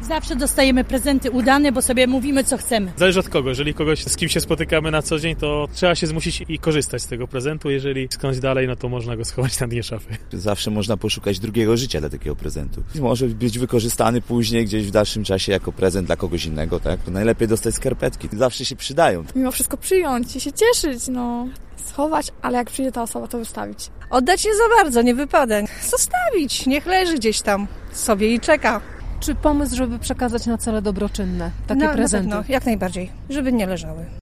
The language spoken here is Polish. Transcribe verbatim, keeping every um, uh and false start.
Zawsze dostajemy prezenty udane, bo sobie mówimy, co chcemy. Zależy od kogo. Jeżeli kogoś, z kim się spotykamy na co dzień, to trzeba się zmusić i korzystać z tego prezentu. Jeżeli skądś dalej, no to można go schować na dnie szafy. Zawsze można poszukać drugiego życia dla takiego prezentu. Może być wykorzystany później gdzieś w dalszym czasie jako prezent dla kogoś innego, tak? To najlepiej dostać skarpetki. Zawsze się przydają. Mimo wszystko przyjąć i się cieszyć, no. Schować, ale jak przyjdzie ta osoba, to wystawić. Oddać nie za bardzo, nie wypadek. Zostawić, niech leży gdzieś tam sobie i czeka. Czy pomysł, żeby przekazać na cele dobroczynne takie No, prezenty? Na pewno, jak najbardziej, żeby nie leżały.